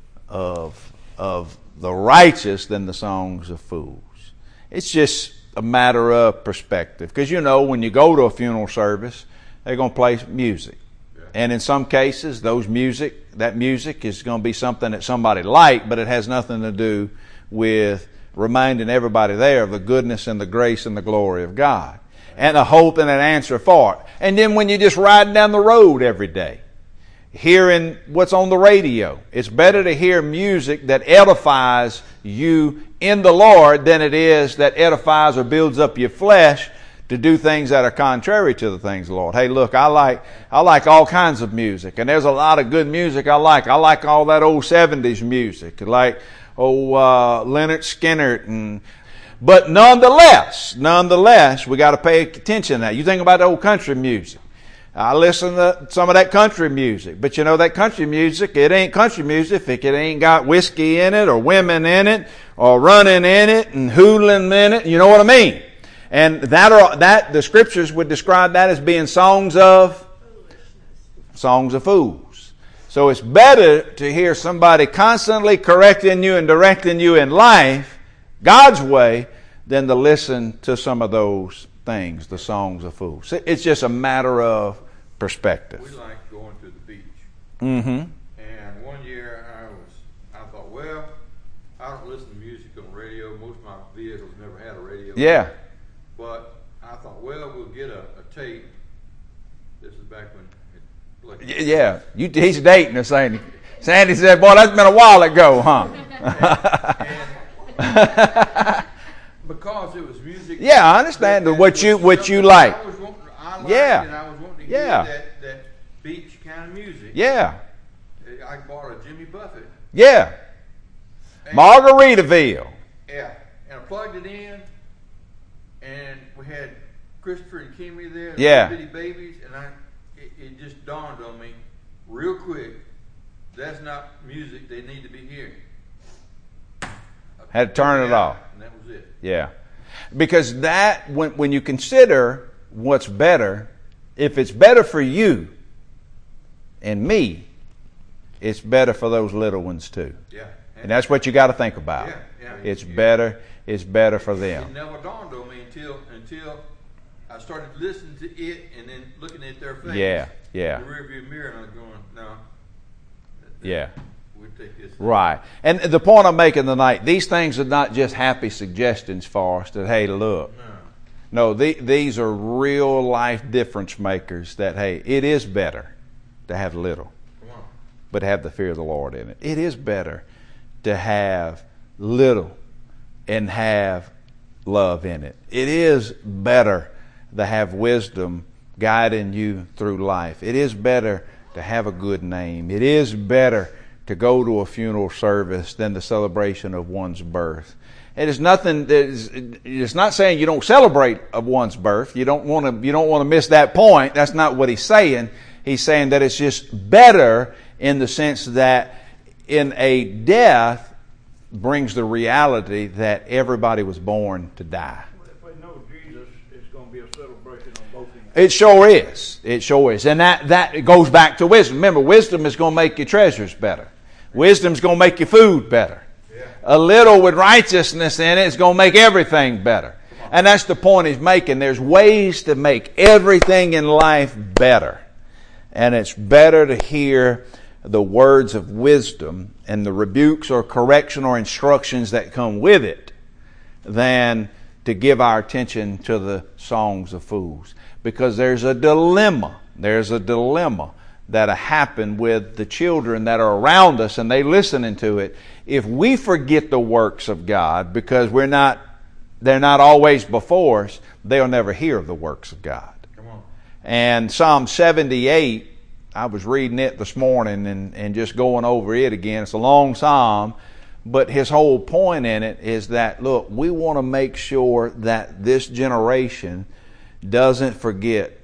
of, of the righteous than the songs of fools. It's just a matter of perspective. Because you know, when you go to a funeral service, they're going to play music. Yeah. And in some cases, those music, that music is going to be something that somebody liked, but it has nothing to do with reminding everybody there of the goodness and the grace and the glory of God. And a hope and an answer for it. And then when you're just riding down the road every day, hearing what's on the radio, it's better to hear music that edifies you in the Lord than it is that edifies or builds up your flesh to do things that are contrary to the things of the Lord. Hey, look, I like I like all kinds of music, and there's a lot of good music I like. I like all that old seventies music, like oh uh, Leonard Skinner and. But nonetheless, nonetheless, we got to pay attention to that. You think about the old country music. I listen to some of that country music, but you know that country music, it ain't country music if it ain't got whiskey in it or women in it or running in it and hooling in it. You know what I mean? And that are, that the scriptures would describe that as being songs of songs of fools. So it's better to hear somebody constantly correcting you and directing you in life God's way than to listen to some of those things, the songs of fools. It's just a matter of perspective. We like going to the beach. Mm-hmm. And one year I was, I thought, well, I don't listen to music on the radio. Most of my vehicles never had a radio. Yeah. But I thought, well, we'll get a, a tape. This is back when it, like, Y- Yeah. You, he's dating us, ain't he? Sandy said, boy, that's been a while ago, huh? and because it was music. Yeah, I understand that- what that you was what you something like. I was wanting, I liked, Yeah. and I was wanting to Yeah. hear that, that beach kind of music. Yeah. I bought a Jimmy Buffett. Yeah. And, Margaritaville. Yeah, and I plugged it in, and we had Christopher and Kimmy there, and Yeah. little bitty babies, and I, it, it just dawned on me, real quick, that's not music they need to be hearing. Had to turn it off. And that was it. Yeah. Because that, when, when you consider what's better, if it's better for you and me, it's better for those little ones too. Yeah. And that's what you got to think about. Yeah, yeah. It's better, it's better for It them. never dawned on me until until I started listening to it and then looking at their face. Yeah, yeah. The rearview mirror, and I was going, no. Yeah. We'll take this. Right. And the point I'm making tonight, these things are not just happy suggestions for us that, hey, look. No. No, the, these are real life difference makers that, hey, it is better to have little, Come on. but have the fear of the Lord in it. It is better to have little and have love in it. It is better to have wisdom guiding you through life. It is better to have a good name. It is better to go to a funeral service than the celebration of one's birth. It is nothing. It's not saying you don't celebrate of one's birth. You don't want to. You don't want to miss that point. That's not what he's saying. He's saying that it's just better in the sense that in a death brings the reality that everybody was born to die. If we know Jesus, it's going to be a celebration on both ends. It sure is. It sure is. And that, that goes back to wisdom. Remember, wisdom is going to make your treasures better. Wisdom's going to make your food better. Yeah. A little with righteousness in it is going to make everything better. And that's the point he's making. There's ways to make everything in life better. And it's better to hear the words of wisdom and the rebukes or correction or instructions that come with it than to give our attention to the songs of fools. Because there's a dilemma. There's a dilemma that'll happen with the children that are around us and they listening to it. If we forget the works of God because we're not, they're not always before us, they'll never hear of the works of God. Come on. And Psalm seventy-eight, I was reading it this morning and, and just going over it again. It's a long psalm, but his whole point in it is that, look, we want to make sure that this generation doesn't forget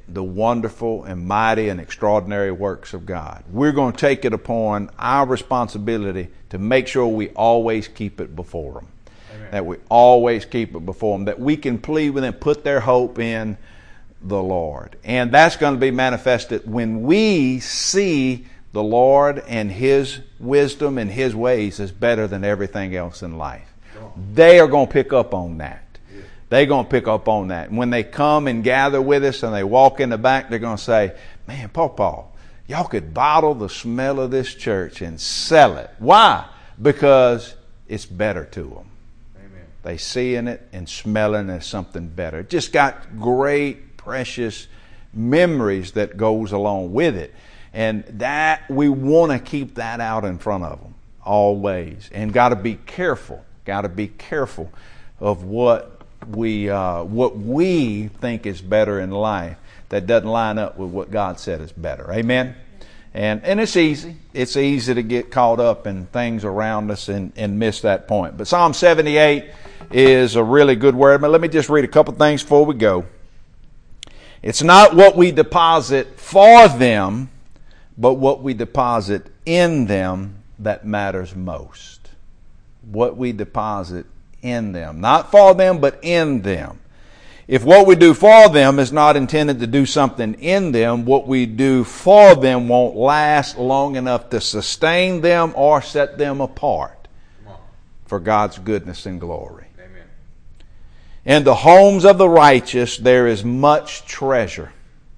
the wonderful and mighty and extraordinary works of God. We're going to take it upon our responsibility to make sure we always keep it before them. Amen. That we always keep it before them. That we can plead with them, put their hope in the Lord. And that's going to be manifested when we see the Lord and His wisdom and His ways is better than everything else in life. They are going to pick up on that. They're going to pick up on that. When they come and gather with us and they walk in the back, they're going to say, man, Pawpaw, y'all could bottle the smell of this church and sell it. Why? Because it's better to them. Amen. They seeing it and smelling it as something better. It just got great, precious memories that goes along with it. And that we want to keep that out in front of them always. And got to be careful. Got to be careful of what we uh, what we think is better in life that doesn't line up with what God said is better. Amen? And and it's easy. It's easy to get caught up in things around us and, and miss that point. But Psalm seventy-eight is a really good word. But let me just read a couple things before we go. It's not what we deposit for them, but what we deposit in them that matters most. What we deposit in them. Not for them, but in them. If what we do for them is not intended to do something in them, what we do for them won't last long enough to sustain them or set them apart for God's goodness and glory. Amen. In the homes of the righteous there is much treasure,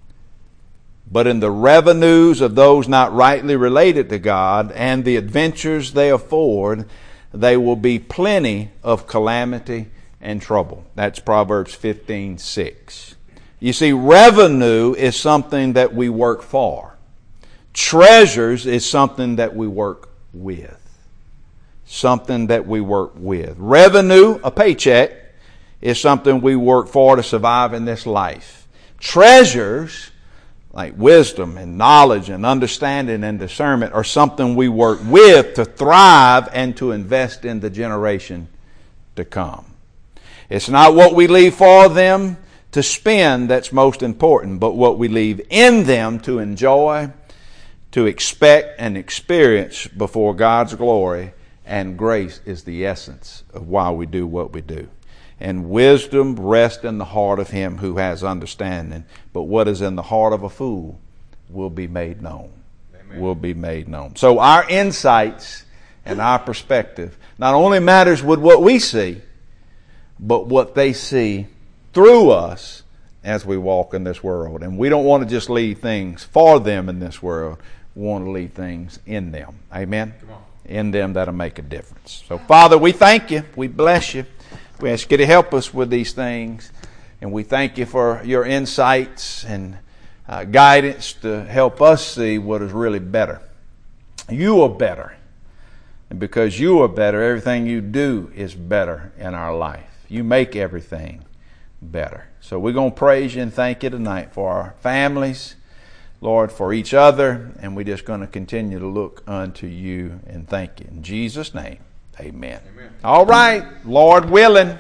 but in the revenues of those not rightly related to God and the adventures they afford, they will be plenty of calamity and trouble. That's Proverbs fifteen six. You see, revenue is something that we work for. Treasures is something that we work with. Something that we work with. Revenue, a paycheck, is something we work for to survive in this life. Treasures, like wisdom and knowledge and understanding and discernment, are something we work with to thrive and to invest in the generation to come. It's not what we leave for them to spend that's most important, but what we leave in them to enjoy, to expect and experience before God's glory and grace is the essence of why we do what we do. And wisdom rests in the heart of him who has understanding. But what is in the heart of a fool will be made known. Amen. Will be made known. So our insights and our perspective not only matters with what we see, but what they see through us as we walk in this world. And we don't want to just leave things for them in this world. We want to leave things in them. Amen? Come on. In them that'll make a difference. So Father, we thank you. We bless you. We ask you to help us with these things, and we thank you for your insights and uh, guidance to help us see what is really better. You are better, and because you are better, everything you do is better in our life. You make everything better. So we're going to praise you and thank you tonight for our families, Lord, for each other, and we're just going to continue to look unto you and thank you. In Jesus' name. Amen. Amen. All right, Lord willing.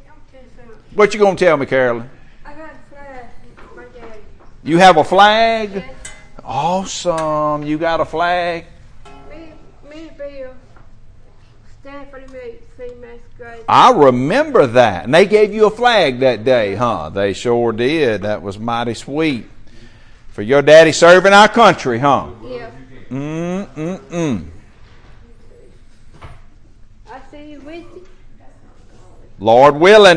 What you going to tell me, Carolyn? I got a flag from my daddy. You have a flag? Yes. Awesome. You got a flag? Me, me and Bill stand for the female grade. I remember that. And they gave you a flag that day, huh? They sure did. That was mighty sweet. For your daddy serving our country, huh? Yeah. Mm-mm-mm. I see you with you. Lord willing.